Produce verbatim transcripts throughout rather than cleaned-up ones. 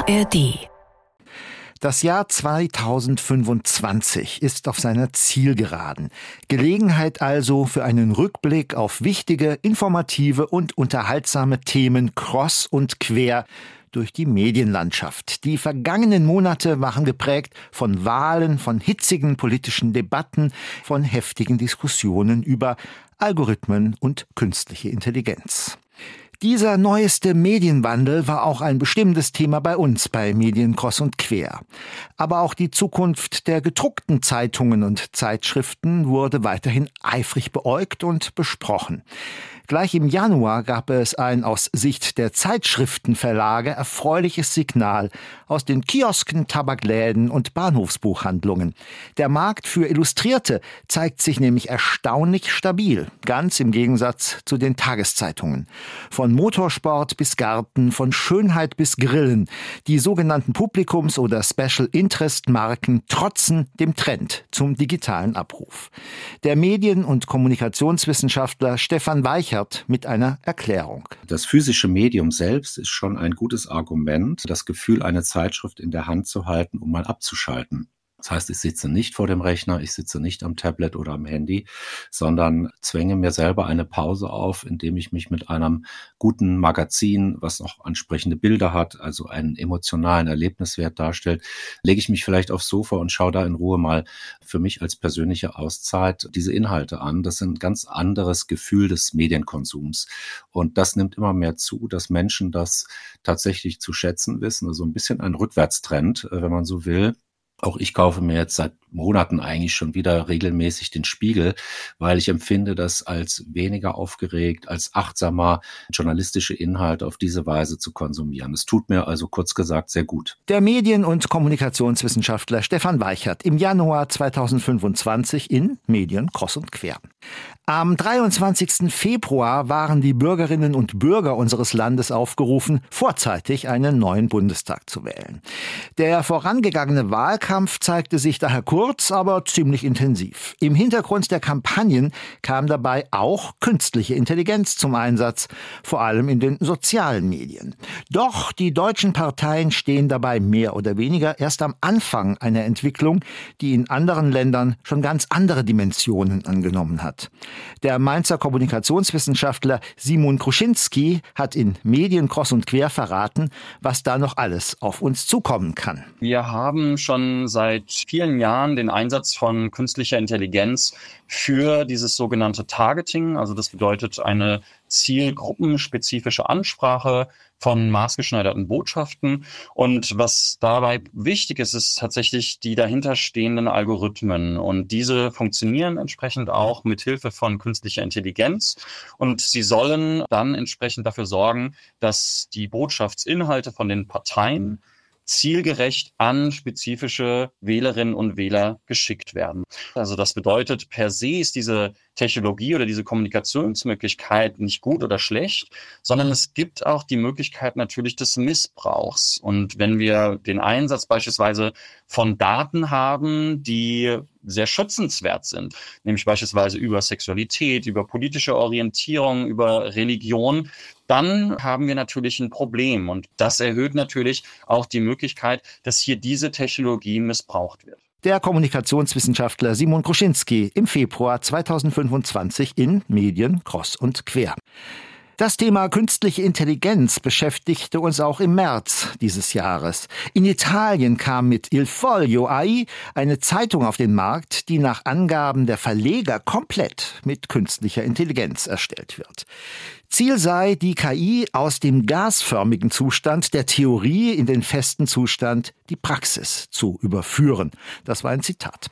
A R D. Das Jahr zweitausendfünfundzwanzig ist auf seiner Zielgeraden. Gelegenheit also für einen Rückblick auf wichtige, informative und unterhaltsame Themen kreuz und quer durch die Medienlandschaft. Die vergangenen Monate waren geprägt von Wahlen, von hitzigen politischen Debatten, von heftigen Diskussionen über Algorithmen und künstliche Intelligenz. Dieser neueste Medienwandel war auch ein bestimmendes Thema bei uns bei Medien kreuz und quer. Aber auch die Zukunft der gedruckten Zeitungen und Zeitschriften wurde weiterhin eifrig beäugt und besprochen. Gleich im Januar gab es ein aus Sicht der Zeitschriftenverlage erfreuliches Signal aus den Kiosken, Tabakläden und Bahnhofsbuchhandlungen. Der Markt für Illustrierte zeigt sich nämlich erstaunlich stabil, ganz im Gegensatz zu den Tageszeitungen. Von Motorsport bis Garten, von Schönheit bis Grillen, die sogenannten Publikums- oder Special-Interest-Marken trotzen dem Trend zum digitalen Abruf. Der Medien- und Kommunikationswissenschaftler Stefan Weichert mit einer Erklärung. Das physische Medium selbst ist schon ein gutes Argument, das Gefühl, eine Zeitschrift in der Hand zu halten, um mal abzuschalten. Das heißt, ich sitze nicht vor dem Rechner, ich sitze nicht am Tablet oder am Handy, sondern zwänge mir selber eine Pause auf, indem ich mich mit einem guten Magazin, was noch ansprechende Bilder hat, also einen emotionalen Erlebniswert darstellt, lege ich mich vielleicht aufs Sofa und schaue da in Ruhe mal für mich als persönliche Auszeit diese Inhalte an. Das ist ein ganz anderes Gefühl des Medienkonsums. Und das nimmt immer mehr zu, dass Menschen das tatsächlich zu schätzen wissen. Also ein bisschen ein Rückwärtstrend, wenn man so will. Auch ich kaufe mir jetzt seit Monaten eigentlich schon wieder regelmäßig den Spiegel, weil ich empfinde das als weniger aufgeregt, als achtsamer, journalistische Inhalte auf diese Weise zu konsumieren. Es tut mir also kurz gesagt sehr gut. Der Medien- und Kommunikationswissenschaftler Stefan Weichert im Januar zweitausendfünfundzwanzig in Medien kreuz und quer. Am dreiundzwanzigsten Februar waren die Bürgerinnen und Bürger unseres Landes aufgerufen, vorzeitig einen neuen Bundestag zu wählen. Der vorangegangene Wahlkampf zeigte sich daher kurz, aber ziemlich intensiv. Im Hintergrund der Kampagnen kam dabei auch künstliche Intelligenz zum Einsatz, vor allem in den sozialen Medien. Doch die deutschen Parteien stehen dabei mehr oder weniger erst am Anfang einer Entwicklung, die in anderen Ländern schon ganz andere Dimensionen angenommen hat. Der Mainzer Kommunikationswissenschaftler Simon Kruszynski hat in Medien kreuz und quer verraten, was da noch alles auf uns zukommen kann. Wir haben schon seit vielen Jahren den Einsatz von künstlicher Intelligenz für dieses sogenannte Targeting. Also das bedeutet eine zielgruppenspezifische Ansprache von maßgeschneiderten Botschaften. Und was dabei wichtig ist, ist tatsächlich die dahinterstehenden Algorithmen. Und diese funktionieren entsprechend auch mit Hilfe von künstlicher Intelligenz. Und sie sollen dann entsprechend dafür sorgen, dass die Botschaftsinhalte von den Parteien zielgerecht an spezifische Wählerinnen und Wähler geschickt werden. Also das bedeutet, per se ist diese Technologie oder diese Kommunikationsmöglichkeit nicht gut oder schlecht, sondern es gibt auch die Möglichkeit natürlich des Missbrauchs. Und wenn wir den Einsatz beispielsweise von Daten haben, die sehr schützenswert sind, nämlich beispielsweise über Sexualität, über politische Orientierung, über Religion, dann haben wir natürlich ein Problem. Und das erhöht natürlich auch die Möglichkeit, dass hier diese Technologie missbraucht wird. Der Kommunikationswissenschaftler Simon Kruszynski im Februar zweitausendfünfundzwanzig in Medien kreuz und quer. Das Thema künstliche Intelligenz beschäftigte uns auch im März dieses Jahres. In Italien kam mit Il Foglio A I eine Zeitung auf den Markt, die nach Angaben der Verleger komplett mit künstlicher Intelligenz erstellt wird. Ziel sei, die K I aus dem gasförmigen Zustand der Theorie in den festen Zustand, die Praxis, zu überführen. Das war ein Zitat.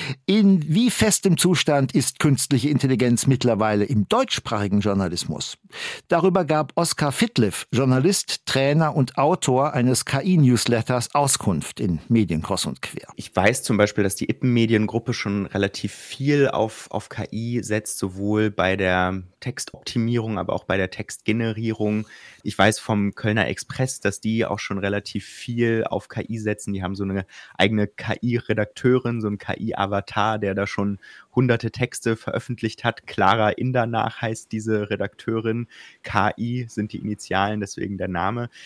In wie festem Zustand ist künstliche Intelligenz mittlerweile im deutschsprachigen Journalismus? Darüber gab Oskar Fittliff, Journalist, Trainer und Autor eines K I-Newsletters, Auskunft in Medien kreuz und quer. Ich weiß zum Beispiel, dass die Ippen-Mediengruppe schon relativ viel auf, auf K I setzt, sowohl bei der Textoptimierung, aber auch bei der Textgenerierung. Ich weiß vom Kölner Express, dass die auch schon relativ viel auf K I setzen. Die haben so eine eigene K I-Redakteurin, so einen K I-Avatar, der da schon hunderte Texte veröffentlicht hat. Clara Indernach heißt diese Redakteurin. K I sind die Initialen, deswegen der Name.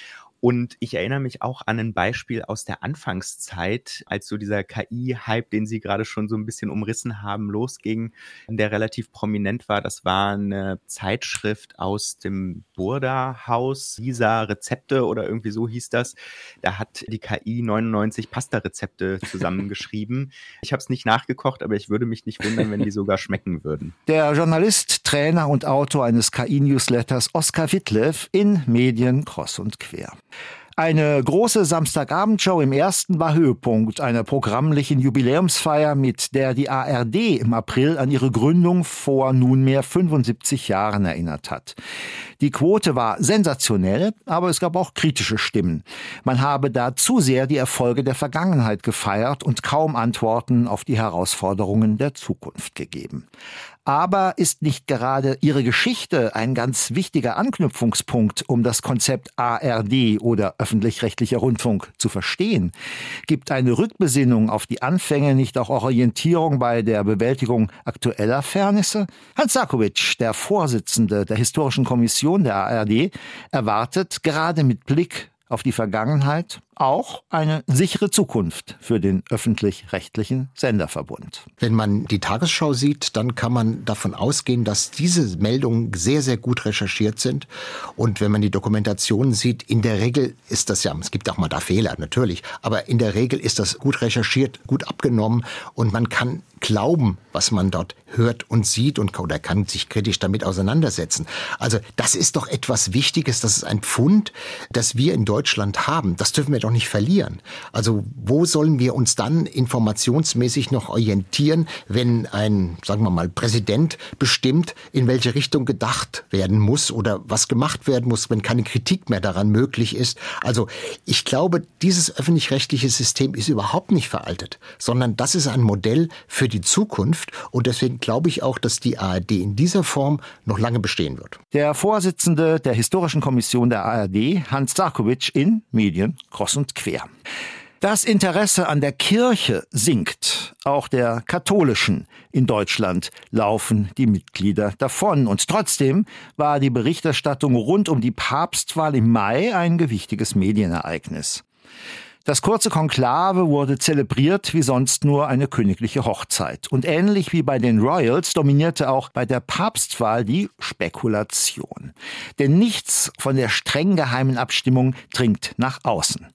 Und ich erinnere mich auch an ein Beispiel aus der Anfangszeit, als so dieser K I-Hype, den Sie gerade schon so ein bisschen umrissen haben, losging, der relativ prominent war. Das war eine Zeitschrift aus dem Burda-Haus, Lisa Rezepte oder irgendwie so hieß das. Da hat die K I neunundneunzig Pasta-Rezepte zusammengeschrieben. Ich habe es nicht nachgekocht, aber ich würde mich nicht wundern, wenn die sogar schmecken würden. Der Journalist, Trainer und Autor eines K I-Newsletters Oskar Wittleff in Medien kreuz und quer. Eine große Samstagabendshow im Ersten war Höhepunkt einer programmlichen Jubiläumsfeier, mit der die A R D im April an ihre Gründung vor nunmehr fünfundsiebzig Jahren erinnert hat. Die Quote war sensationell, aber es gab auch kritische Stimmen. Man habe da zu sehr die Erfolge der Vergangenheit gefeiert und kaum Antworten auf die Herausforderungen der Zukunft gegeben. Aber ist nicht gerade ihre Geschichte ein ganz wichtiger Anknüpfungspunkt, um das Konzept A R D oder öffentlich-rechtlicher Rundfunk zu verstehen? Gibt eine Rückbesinnung auf die Anfänge nicht auch Orientierung bei der Bewältigung aktueller Fairnisse? Hans Sarkowitsch, der Vorsitzende der Historischen Kommission der A R D, erwartet gerade mit Blick auf die Vergangenheit auch eine sichere Zukunft für den öffentlich-rechtlichen Senderverbund. Wenn man die Tagesschau sieht, dann kann man davon ausgehen, dass diese Meldungen sehr, sehr gut recherchiert sind. Und wenn man die Dokumentation sieht, in der Regel ist das ja, es gibt auch mal da Fehler, natürlich, aber in der Regel ist das gut recherchiert, gut abgenommen und man kann glauben, was man dort hört und sieht und oder kann sich kritisch damit auseinandersetzen. Also das ist doch etwas Wichtiges, das ist ein Pfund, das wir in Deutschland haben. Das dürfen wir doch nicht verlieren. Also wo sollen wir uns dann informationsmäßig noch orientieren, wenn ein, sagen wir mal, Präsident bestimmt, in welche Richtung gedacht werden muss oder was gemacht werden muss, wenn keine Kritik mehr daran möglich ist. Also ich glaube, dieses öffentlich-rechtliche System ist überhaupt nicht veraltet, sondern das ist ein Modell für die Zukunft und deswegen glaube ich auch, dass die A R D in dieser Form noch lange bestehen wird. Der Vorsitzende der Historischen Kommission der A R D, Hans Sarkowitsch, in Medien kreuz und quer. Das Interesse an der Kirche sinkt, auch der katholischen. In Deutschland laufen die Mitglieder davon. Und trotzdem war die Berichterstattung rund um die Papstwahl im Mai ein gewichtiges Medienereignis. Das kurze Konklave wurde zelebriert wie sonst nur eine königliche Hochzeit. Und ähnlich wie bei den Royals dominierte auch bei der Papstwahl die Spekulation. Denn nichts von der streng geheimen Abstimmung dringt nach außen.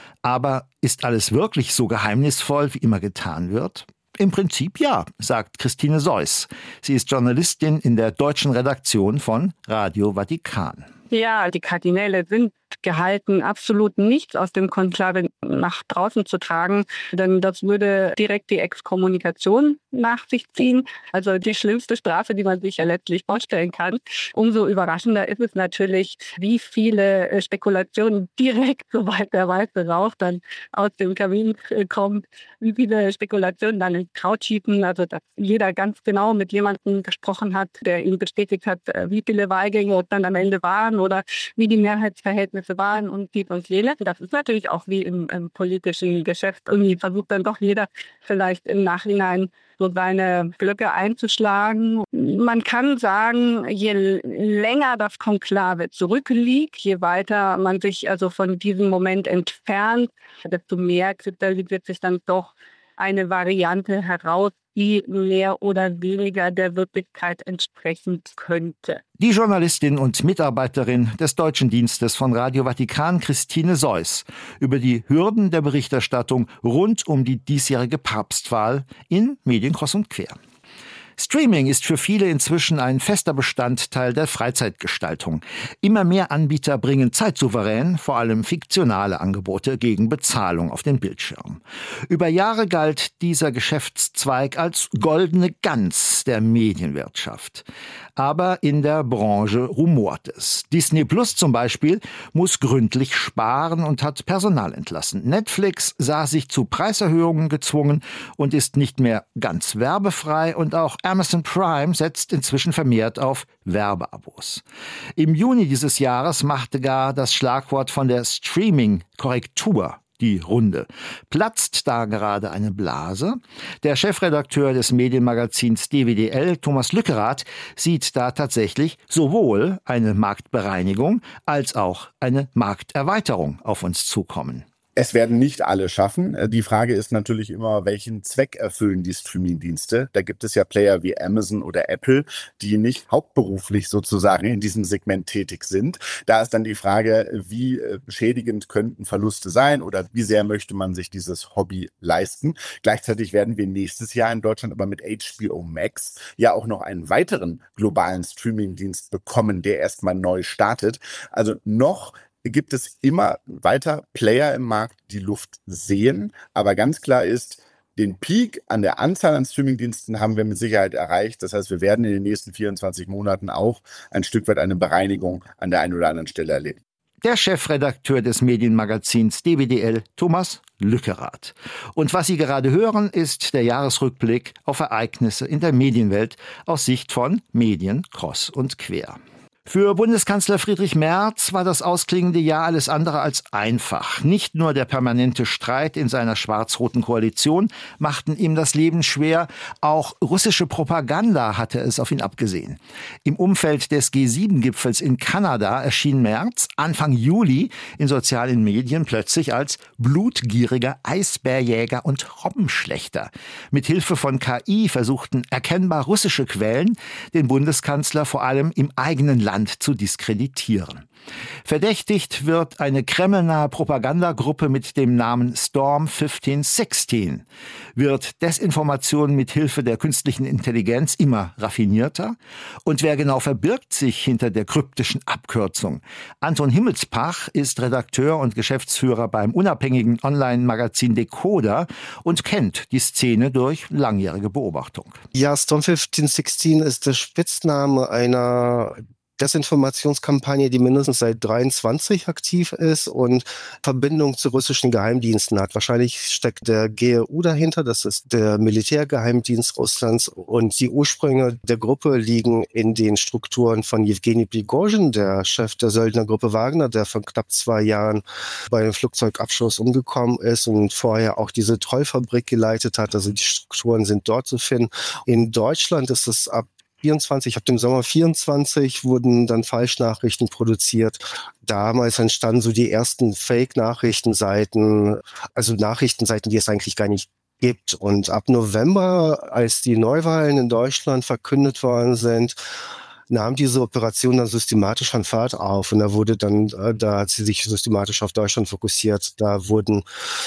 Aber ist alles wirklich so geheimnisvoll, wie immer getan wird? Im Prinzip ja, sagt Christine Seuss. Sie ist Journalistin in der deutschen Redaktion von Radio Vatikan. Ja, die Kardinäle sind gehalten, absolut nichts aus dem Konklave nach draußen zu tragen, denn das würde direkt die Exkommunikation nach sich ziehen. Also die schlimmste Strafe, die man sich ja letztlich vorstellen kann. Umso überraschender ist es natürlich, wie viele Spekulationen direkt, sobald der weiße Rauch dann aus dem Kamin kommt, wie viele Spekulationen dann ins Kraut schießen. Also dass jeder ganz genau mit jemandem gesprochen hat, der ihm bestätigt hat, wie viele Wahlgänge dann am Ende waren oder wie die Mehrheitsverhältnisse waren und dies und jenes. Das ist natürlich auch wie im, im politischen Geschäft. Irgendwie versucht dann doch jeder vielleicht im Nachhinein so seine Blöcke einzuschlagen. Man kann sagen, je länger das Konklave zurückliegt, je weiter man sich also von diesem Moment entfernt, desto mehr kristallisiert sich dann doch eine Variante heraus, die mehr oder weniger der Wirklichkeit entsprechen könnte. Die Journalistin und Mitarbeiterin des Deutschen Dienstes von Radio Vatikan, Christine Seuss, über die Hürden der Berichterstattung rund um die diesjährige Papstwahl in Medien kreuz und quer. Streaming ist für viele inzwischen ein fester Bestandteil der Freizeitgestaltung. Immer mehr Anbieter bringen zeitsouverän, vor allem fiktionale Angebote gegen Bezahlung auf den Bildschirm. Über Jahre galt dieser Geschäftszweig als goldene Gans der Medienwirtschaft. Aber in der Branche rumort es. Disney Plus zum Beispiel muss gründlich sparen und hat Personal entlassen. Netflix sah sich zu Preiserhöhungen gezwungen und ist nicht mehr ganz werbefrei, und auch Amazon Prime setzt inzwischen vermehrt auf Werbeabos. Im Juni dieses Jahres machte gar das Schlagwort von der Streaming-Korrektur die Runde. Platzt da gerade eine Blase? Der Chefredakteur des Medienmagazins D W D L, Thomas Lückerath, sieht da tatsächlich sowohl eine Marktbereinigung als auch eine Markterweiterung auf uns zukommen. Es werden nicht alle schaffen. Die Frage ist natürlich immer, welchen Zweck erfüllen die Streamingdienste? Da gibt es ja Player wie Amazon oder Apple, die nicht hauptberuflich sozusagen in diesem Segment tätig sind. Da ist dann die Frage, wie schädigend könnten Verluste sein oder wie sehr möchte man sich dieses Hobby leisten? Gleichzeitig werden wir nächstes Jahr in Deutschland aber mit H B O Max ja auch noch einen weiteren globalen Streamingdienst bekommen, der erstmal neu startet. Also noch gibt es immer weiter Player im Markt, die Luft sehen. Aber ganz klar ist, den Peak an der Anzahl an Streamingdiensten haben wir mit Sicherheit erreicht. Das heißt, wir werden in den nächsten vierundzwanzig Monaten auch ein Stück weit eine Bereinigung an der einen oder anderen Stelle erleben. Der Chefredakteur des Medienmagazins D W D L, Thomas Lückerath. Und was Sie gerade hören, ist der Jahresrückblick auf Ereignisse in der Medienwelt aus Sicht von Medien kreuz und quer. Für Bundeskanzler Friedrich Merz war das ausklingende Jahr alles andere als einfach. Nicht nur der permanente Streit in seiner schwarz-roten Koalition machten ihm das Leben schwer, auch russische Propaganda hatte es auf ihn abgesehen. Im Umfeld des G sieben Gipfels in Kanada erschien Merz Anfang Juli in sozialen Medien plötzlich als blutgieriger Eisbärjäger und Robbenschlächter. Mit Hilfe von K I versuchten erkennbar russische Quellen, den Bundeskanzler vor allem im eigenen Land zu diskreditieren. Verdächtigt wird eine kremlnahe Propagandagruppe mit dem Namen Storm fünfzehn sechzehn. Wird Desinformation mit Hilfe der künstlichen Intelligenz immer raffinierter? Und wer genau verbirgt sich hinter der kryptischen Abkürzung? Anton Himmelspach ist Redakteur und Geschäftsführer beim unabhängigen Online-Magazin Decoder und kennt die Szene durch langjährige Beobachtung. Ja, Storm fünfzehn sechzehn ist der Spitzname einer Desinformationskampagne, die mindestens seit dreiundzwanzig aktiv ist und Verbindung zu russischen Geheimdiensten hat. Wahrscheinlich steckt der G R U dahinter, das ist der Militärgeheimdienst Russlands, und die Ursprünge der Gruppe liegen in den Strukturen von Jewgeni Prigozhin, der Chef der Söldnergruppe Wagner, der vor knapp zwei Jahren bei einem Flugzeugabschuss umgekommen ist und vorher auch diese Trollfabrik geleitet hat. Also die Strukturen sind dort zu finden. In Deutschland ist es ab vierundzwanzig, ab dem Sommer vierundzwanzig wurden dann Falschnachrichten produziert. Damals entstanden so die ersten Fake-Nachrichtenseiten, also Nachrichtenseiten, die es eigentlich gar nicht gibt. Und ab November, als die Neuwahlen in Deutschland verkündet worden sind, nahm diese Operation dann systematisch an Fahrt auf. Und da wurde dann, da hat sie sich systematisch auf Deutschland fokussiert. Da wurden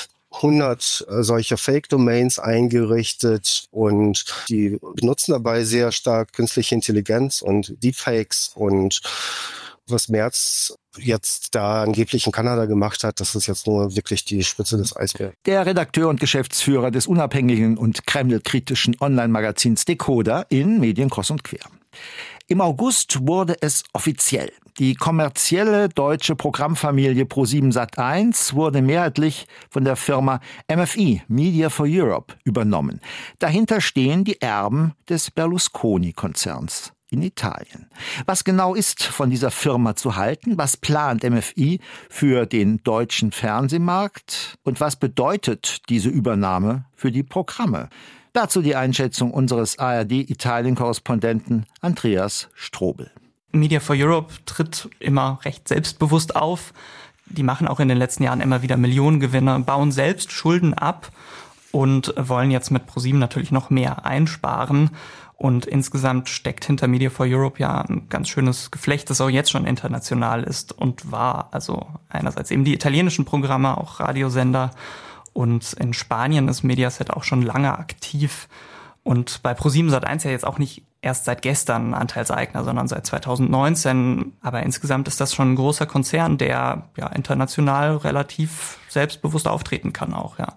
hundert solcher Fake-Domains eingerichtet und die benutzen dabei sehr stark künstliche Intelligenz und Deepfakes. Und was Merz jetzt da angeblich in Kanada gemacht hat, das ist jetzt nur wirklich die Spitze des Eisbergs. Der Redakteur und Geschäftsführer des unabhängigen und kremlkritischen Online-Magazins Decoder in Medien kreuz und quer. Im August wurde es offiziell. Die kommerzielle deutsche Programmfamilie ProSieben Sat eins wurde mehrheitlich von der Firma M F I, Media for Europe, übernommen. Dahinter stehen die Erben des Berlusconi-Konzerns in Italien. Was genau ist von dieser Firma zu halten? Was plant M F I für den deutschen Fernsehmarkt? Und was bedeutet diese Übernahme für die Programme? Dazu die Einschätzung unseres A R D-Italien-Korrespondenten Andreas Strobel. Media for Europe tritt immer recht selbstbewusst auf. Die machen auch in den letzten Jahren immer wieder Millionengewinne, bauen selbst Schulden ab und wollen jetzt mit ProSieben natürlich noch mehr einsparen. Und insgesamt steckt hinter Media for Europe ja ein ganz schönes Geflecht, das auch jetzt schon international ist und war. Also einerseits eben die italienischen Programme, auch Radiosender. Und in Spanien ist Mediaset auch schon lange aktiv. Und bei ProSieben Sat eins ja jetzt auch nicht erst seit gestern Anteilseigner, sondern seit zweitausendneunzehn. Aber insgesamt ist das schon ein großer Konzern, der ja international relativ selbstbewusst auftreten kann auch, ja.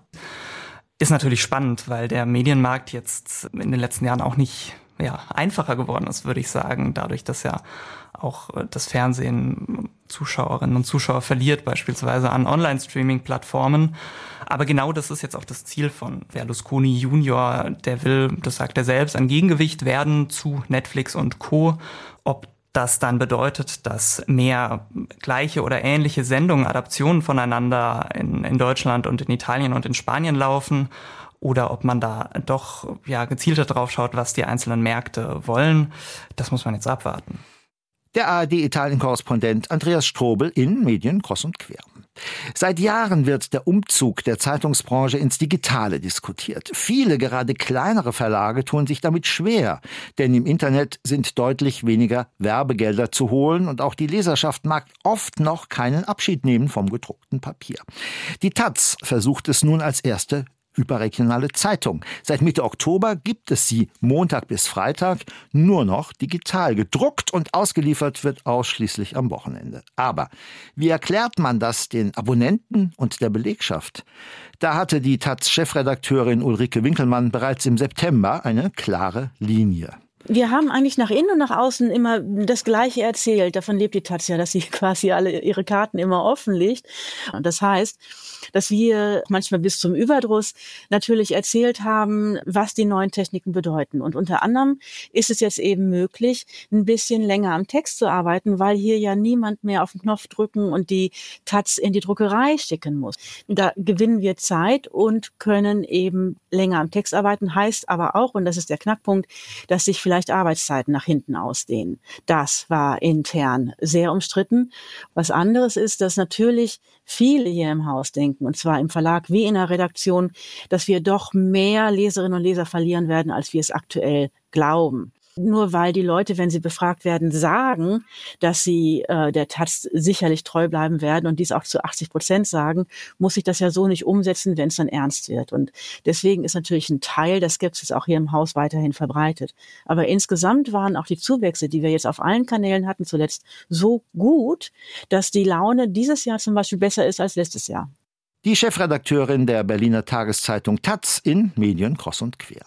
Ist natürlich spannend, weil der Medienmarkt jetzt in den letzten Jahren auch nicht ja, einfacher geworden ist, würde ich sagen. Dadurch, dass ja auch das Fernsehen Zuschauerinnen und Zuschauer verliert, beispielsweise an Online-Streaming-Plattformen. Aber genau das ist jetzt auch das Ziel von Berlusconi Junior. Der will, das sagt er selbst, ein Gegengewicht werden zu Netflix und Co. Ob das dann bedeutet, dass mehr gleiche oder ähnliche Sendungen, Adaptionen voneinander in, in Deutschland und in Italien und in Spanien laufen, oder ob man da doch ja gezielter drauf schaut, was die einzelnen Märkte wollen. Das muss man jetzt abwarten. Der A R D-Italien-Korrespondent Andreas Strobel in Medien kreuz und quer. Seit Jahren wird der Umzug der Zeitungsbranche ins Digitale diskutiert. Viele, gerade kleinere Verlage tun sich damit schwer, denn im Internet sind deutlich weniger Werbegelder zu holen und auch die Leserschaft mag oft noch keinen Abschied nehmen vom gedruckten Papier. Die Taz versucht es nun als erste überregionale Zeitung. Seit Mitte Oktober gibt es sie Montag bis Freitag nur noch digital. Gedruckt und ausgeliefert wird ausschließlich am Wochenende. Aber wie erklärt man das den Abonnenten und der Belegschaft? Da hatte die Taz-Chefredakteurin Ulrike Winkelmann bereits im September eine klare Linie. Wir haben eigentlich nach innen und nach außen immer das Gleiche erzählt. Davon lebt die Taz ja, dass sie quasi alle ihre Karten immer offenlegt. Und das heißt, dass wir manchmal bis zum Überdruss natürlich erzählt haben, was die neuen Techniken bedeuten. Und unter anderem ist es jetzt eben möglich, ein bisschen länger am Text zu arbeiten, weil hier ja niemand mehr auf den Knopf drücken und die Taz in die Druckerei schicken muss. Da gewinnen wir Zeit und können eben länger am Text arbeiten. Heißt aber auch, und das ist der Knackpunkt, dass sich vielleicht Arbeitszeiten nach hinten ausdehnen. Das war intern sehr umstritten. Was anderes ist, dass natürlich viele hier im Haus denken, und zwar im Verlag wie in der Redaktion, dass wir doch mehr Leserinnen und Leser verlieren werden, als wir es aktuell glauben. Nur weil die Leute, wenn sie befragt werden, sagen, dass sie äh, der Taz sicherlich treu bleiben werden und dies auch zu achtzig Prozent sagen, muss sich das ja so nicht umsetzen, wenn es dann ernst wird. Und deswegen ist natürlich ein Teil der Skepsis auch hier im Haus weiterhin verbreitet. Aber insgesamt waren auch die Zuwächse, die wir jetzt auf allen Kanälen hatten, zuletzt so gut, dass die Laune dieses Jahr zum Beispiel besser ist als letztes Jahr. Die Chefredakteurin der Berliner Tageszeitung Taz in Medien kreuz und quer.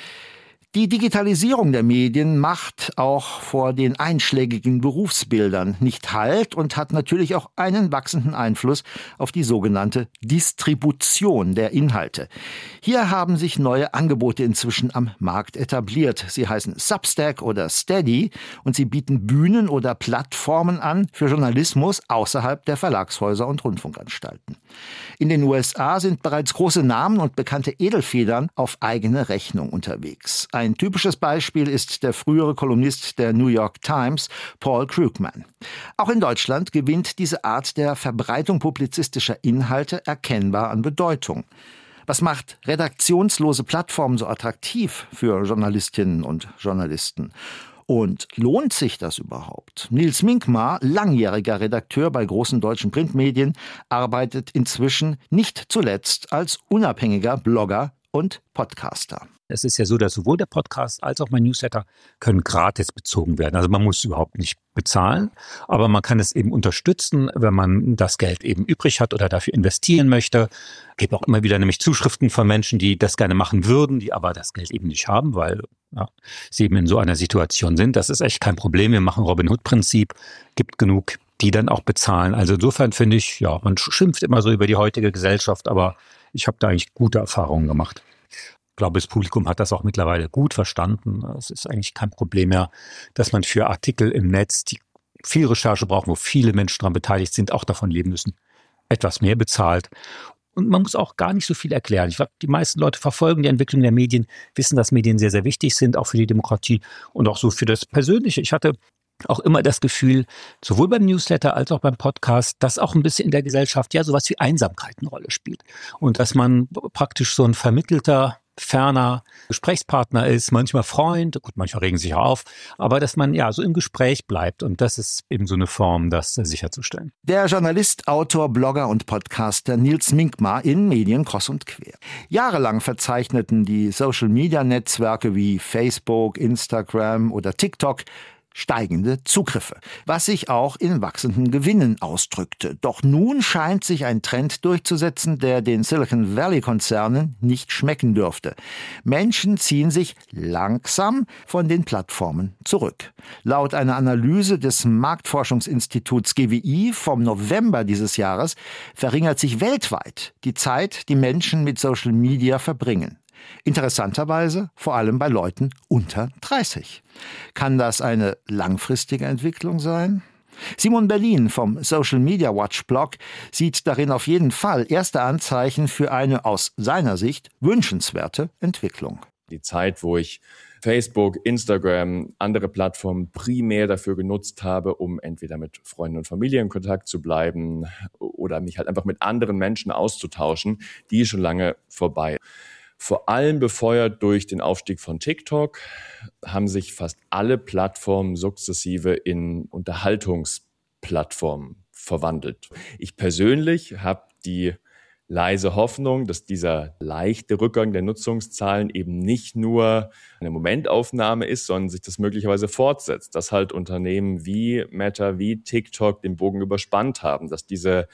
Die Digitalisierung der Medien macht auch vor den einschlägigen Berufsbildern nicht Halt und hat natürlich auch einen wachsenden Einfluss auf die sogenannte Distribution der Inhalte. Hier haben sich neue Angebote inzwischen am Markt etabliert. Sie heißen Substack oder Steady und sie bieten Bühnen oder Plattformen an für Journalismus außerhalb der Verlagshäuser und Rundfunkanstalten. In den U S A sind bereits große Namen und bekannte Edelfedern auf eigene Rechnung unterwegs. Ein typisches Beispiel ist der frühere Kolumnist der New York Times, Paul Krugman. Auch in Deutschland gewinnt diese Art der Verbreitung publizistischer Inhalte erkennbar an Bedeutung. Was macht redaktionslose Plattformen so attraktiv für Journalistinnen und Journalisten? Und lohnt sich das überhaupt? Nils Minkmar, langjähriger Redakteur bei großen deutschen Printmedien, arbeitet inzwischen nicht zuletzt als unabhängiger Blogger und Podcaster. Es ist ja so, dass sowohl der Podcast als auch mein Newsletter können gratis bezogen werden. Also man muss überhaupt nicht bezahlen, aber man kann es eben unterstützen, wenn man das Geld eben übrig hat oder dafür investieren möchte. Es gibt auch immer wieder nämlich Zuschriften von Menschen, die das gerne machen würden, die aber das Geld eben nicht haben, weil ja, sie eben in so einer Situation sind. Das ist echt kein Problem. Wir machen Robin Hood-Prinzip, gibt genug, die dann auch bezahlen. Also insofern finde ich, ja, man schimpft immer so über die heutige Gesellschaft, aber ich habe da eigentlich gute Erfahrungen gemacht. Ich glaube, das Publikum hat das auch mittlerweile gut verstanden. Es ist eigentlich kein Problem mehr, dass man für Artikel im Netz, die viel Recherche brauchen, wo viele Menschen daran beteiligt sind, auch davon leben müssen, etwas mehr bezahlt. Und man muss auch gar nicht so viel erklären. Ich glaube, die meisten Leute verfolgen die Entwicklung der Medien, wissen, dass Medien sehr, sehr wichtig sind, auch für die Demokratie und auch so für das Persönliche. Ich hatte auch immer das Gefühl, sowohl beim Newsletter als auch beim Podcast, dass auch ein bisschen in der Gesellschaft ja sowas wie Einsamkeit eine Rolle spielt. Und dass man praktisch so ein vermittelter, ferner Gesprächspartner ist, manchmal Freund, gut, manchmal regen sich auch auf, aber dass man ja so im Gespräch bleibt und das ist eben so eine Form, das sicherzustellen. Der Journalist, Autor, Blogger und Podcaster Nils Minkmar in Medien kreuz und quer. Jahrelang verzeichneten die Social-Media-Netzwerke wie Facebook, Instagram oder TikTok steigende Zugriffe, was sich auch in wachsenden Gewinnen ausdrückte. Doch nun scheint sich ein Trend durchzusetzen, der den Silicon Valley-Konzernen nicht schmecken dürfte. Menschen ziehen sich langsam von den Plattformen zurück. Laut einer Analyse des Marktforschungsinstituts G W I vom November dieses Jahres verringert sich weltweit die Zeit, die Menschen mit Social Media verbringen. Interessanterweise vor allem bei Leuten unter dreißig. Kann das eine langfristige Entwicklung sein? Simon Berlin vom Social Media Watch Blog sieht darin auf jeden Fall erste Anzeichen für eine aus seiner Sicht wünschenswerte Entwicklung. Die Zeit, wo ich Facebook, Instagram, andere Plattformen primär dafür genutzt habe, um entweder mit Freunden und Familie in Kontakt zu bleiben oder mich halt einfach mit anderen Menschen auszutauschen, die ist schon lange vorbei. Vor allem befeuert durch den Aufstieg von TikTok haben sich fast alle Plattformen sukzessive in Unterhaltungsplattformen verwandelt. Ich persönlich habe die leise Hoffnung, dass dieser leichte Rückgang der Nutzungszahlen eben nicht nur eine Momentaufnahme ist, sondern sich das möglicherweise fortsetzt, dass halt Unternehmen wie Meta, wie TikTok den Bogen überspannt haben, dass diese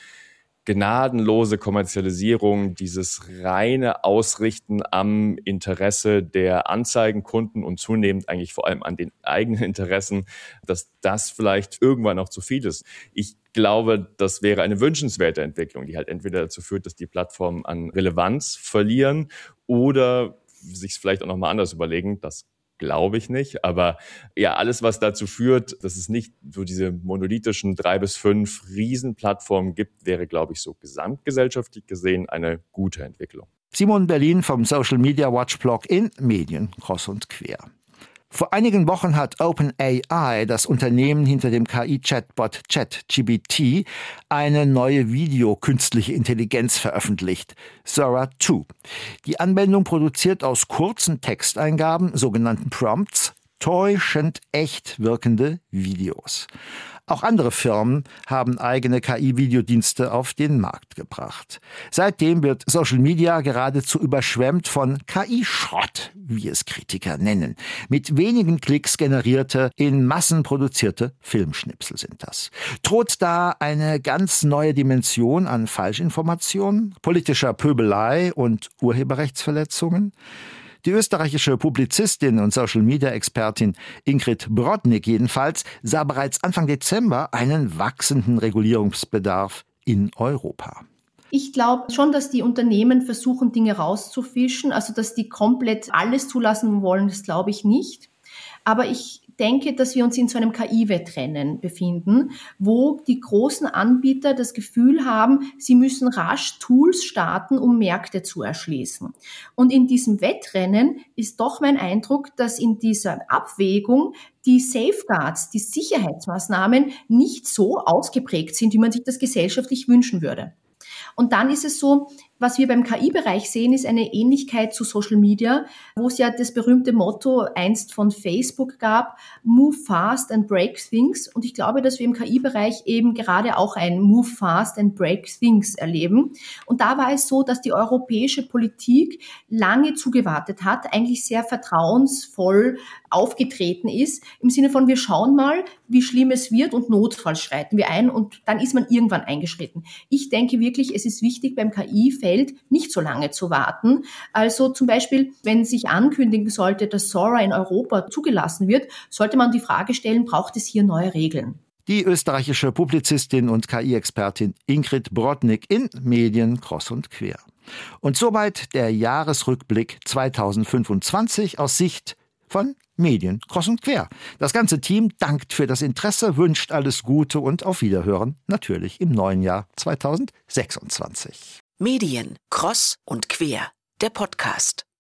gnadenlose Kommerzialisierung, dieses reine Ausrichten am Interesse der Anzeigenkunden und zunehmend eigentlich vor allem an den eigenen Interessen, dass das vielleicht irgendwann auch zu viel ist. Ich glaube, das wäre eine wünschenswerte Entwicklung, die halt entweder dazu führt, dass die Plattformen an Relevanz verlieren oder sich es vielleicht auch nochmal anders überlegen. Das glaube ich nicht. Aber ja, alles, was dazu führt, dass es nicht so diese monolithischen drei bis fünf Riesenplattformen gibt, wäre, glaube ich, so gesamtgesellschaftlich gesehen eine gute Entwicklung. Simon Berlin vom Social Media Watch Blog in Medien kreuz und quer. Vor einigen Wochen hat OpenAI, das Unternehmen hinter dem K I-Chatbot ChatGPT, eine neue Video-künstliche Intelligenz veröffentlicht, Sora zwei. Die Anwendung produziert aus kurzen Texteingaben, sogenannten Prompts, täuschend echt wirkende Videos. Auch andere Firmen haben eigene K I-Videodienste auf den Markt gebracht. Seitdem wird Social Media geradezu überschwemmt von K I-Schrott, wie es Kritiker nennen. Mit wenigen Klicks generierte, in Massen produzierte Filmschnipsel sind das. Droht da eine ganz neue Dimension an Falschinformationen, politischer Pöbelei und Urheberrechtsverletzungen? Die österreichische Publizistin und Social-Media-Expertin Ingrid Brodnik jedenfalls sah bereits Anfang Dezember einen wachsenden Regulierungsbedarf in Europa. Ich glaube schon, dass die Unternehmen versuchen, Dinge rauszufischen. Also, dass die komplett alles zulassen wollen, das glaube ich nicht. Aber ich denke, dass wir uns in so einem K I-Wettrennen befinden, wo die großen Anbieter das Gefühl haben, sie müssen rasch Tools starten, um Märkte zu erschließen. Und in diesem Wettrennen ist doch mein Eindruck, dass in dieser Abwägung die Safeguards, die Sicherheitsmaßnahmen nicht so ausgeprägt sind, wie man sich das gesellschaftlich wünschen würde. Und dann ist es so, was wir beim K I-Bereich sehen, ist eine Ähnlichkeit zu Social Media, wo es ja das berühmte Motto einst von Facebook gab, Move fast and break things. Und ich glaube, dass wir im K I-Bereich eben gerade auch ein Move fast and break things erleben. Und da war es so, dass die europäische Politik lange zugewartet hat, eigentlich sehr vertrauensvoll aufgetreten ist, im Sinne von, wir schauen mal, wie schlimm es wird und notfalls schreiten wir ein und dann ist man irgendwann eingeschritten. Ich denke wirklich, es ist wichtig, beim K I-Feld nicht so lange zu warten. Also zum Beispiel, wenn sich ankündigen sollte, dass Sora in Europa zugelassen wird, sollte man die Frage stellen, braucht es hier neue Regeln? Die österreichische Publizistin und K I-Expertin Ingrid Brodnik in Medien kreuz und quer. Und soweit der Jahresrückblick zweitausendfünfundzwanzig aus Sicht von Medien kreuz und quer. Das ganze Team dankt für das Interesse, wünscht alles Gute und auf Wiederhören natürlich im neuen Jahr zweitausendsechsundzwanzig. Medien kreuz und quer, der Podcast.